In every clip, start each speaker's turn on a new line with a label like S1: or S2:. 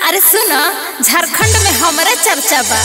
S1: अरे सुनो, झारखंड में हमारा चर्चा बा।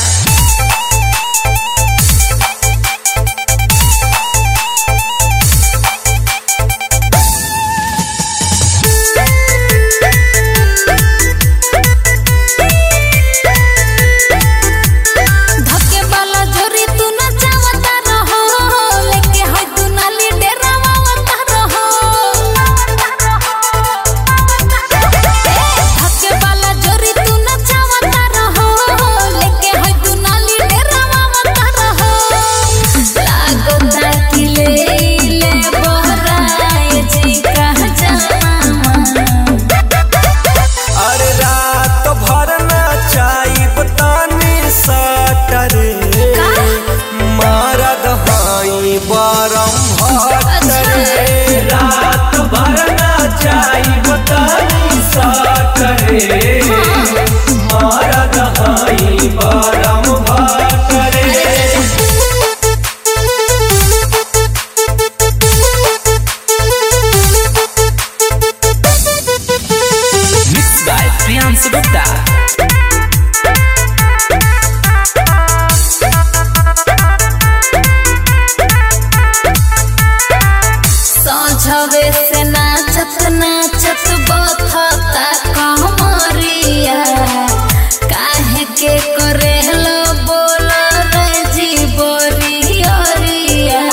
S2: सजवे से नाचत नाचत बथता कमरिया, काहे के करेलो बोल रे जी बोरिया।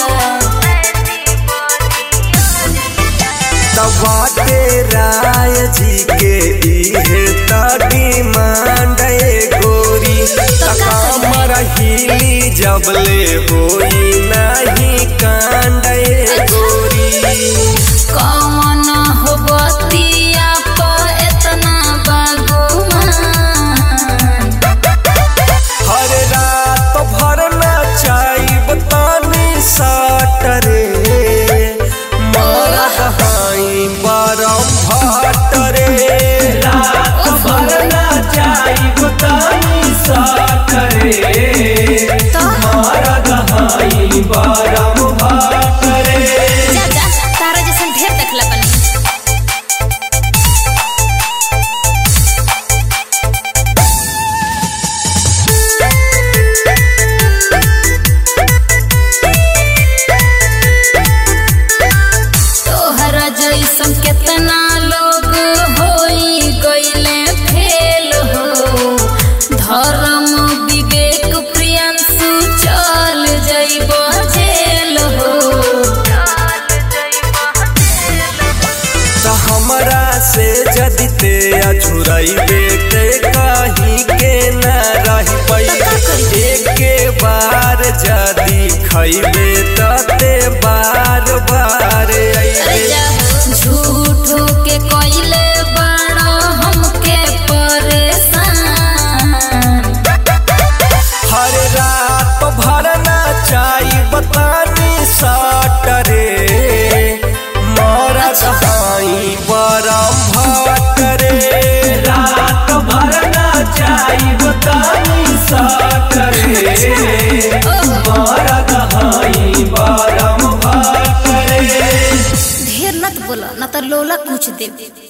S3: तबाटे राय जी के इहे त डिमांड गोरी, तकामर हिली जबले होई नहीं कांड गोरी।
S2: कौन हो बतिया पर इतना बागुमान,
S3: हर रात भर नचाइब तानी साटरे, मरद हाई बरम भटरे। रात भर नचाइब तानी साटरे, मरद हाई बरम भटरे।
S1: तारा जैसन ढेर देखला बनी।
S2: तोहरा जैसन केतना लोग होई गइले फेल हो, धर्म विवेक प्रियंसु चल जइबो जेल हो।
S3: हमरा से जदि ते अझुरैबे ते कहीं के न रह पैबे। एके बार जदि खैबे ते बार बार अइबे।
S2: झूठो के कइले बड़ा हमके परेशान,
S3: हर रात भर नचाइब तानी साटरे, मरद हाई बरम भटरे। रात भर नचाइब तानी साटरे, मरद हाई बरम भटरे।
S1: ढेर नत बोला, न तो लोला कुछ दे।